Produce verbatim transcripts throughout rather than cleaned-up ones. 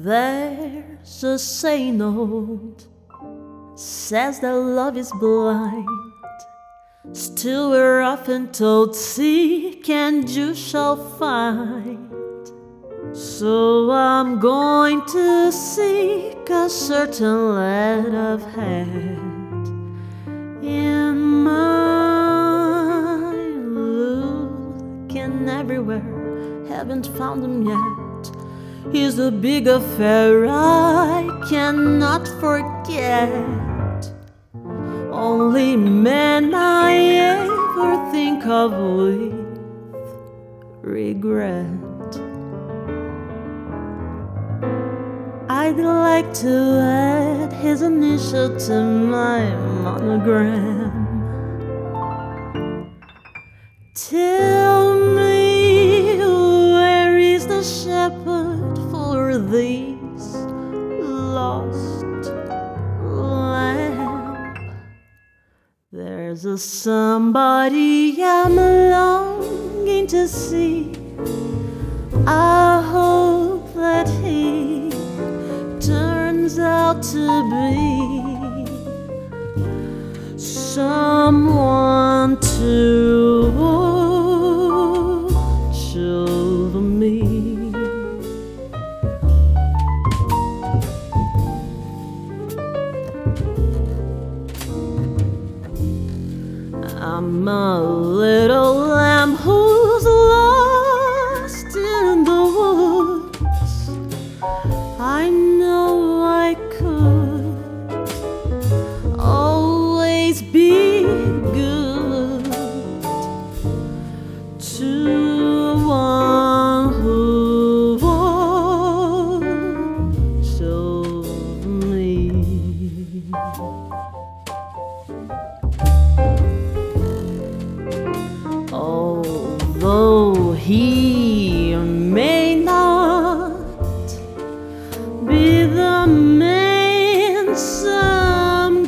There's a saying old, says that love is blind. Still we're often told, seek and you shall find. So I'm going to seek a certain lad I've had in mind. Looking everywhere, haven't found him yet. He's a big affair I cannot forget. Only man I ever think of with regret. I'd like to add his initial to my monogram. Tell me, where is the shepherd for these lost lamb? There's a somebody I'm longing to see. I hope that he turns out to be someone to watch over me. I'm a little lamb who's lost in the woods. I know I could always be good to one who watches over me. Although he may not be the man some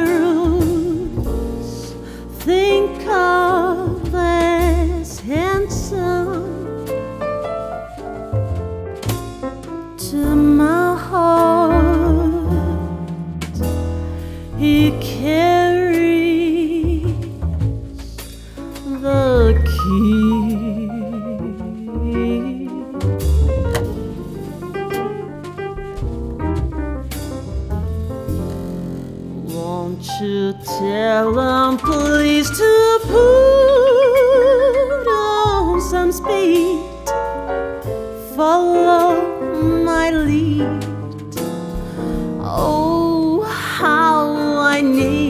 girls think of as handsome, to my heart he carries the key. Won't you tell him please to put on some speed, follow my lead. Oh, how I need